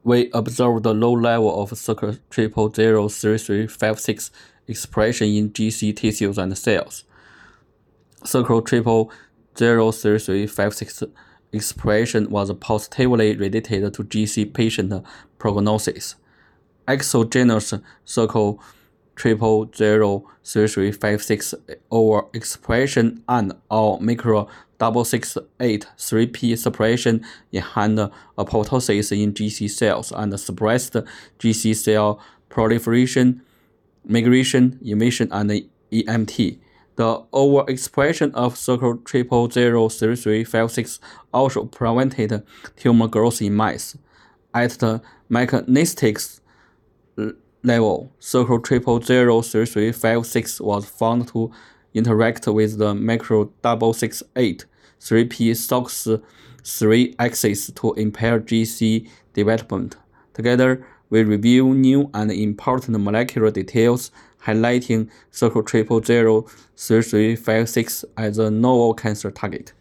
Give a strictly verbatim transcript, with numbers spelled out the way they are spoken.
we observed the low level of circle triple zero three three five six expression in G C tissues and cells. Circle triple zero three three five six expression was positively related to G C patient prognosis. Exogenous circle triple zero three three five six overexpression and or micro double six eight three p suppression enhanced apoptosis in G C cells and suppressed G C cell proliferation, migration, emission, and E M T. The overexpression of circle triple zero three three five six also prevented tumor growth in mice. At the mechanistic level, circle triple zero three three five six was found to interact with the macro double six eight three p SOX three axis to impair G C development. Together, we review new and important molecular details highlighting circle triple zero three three five six as a novel cancer target.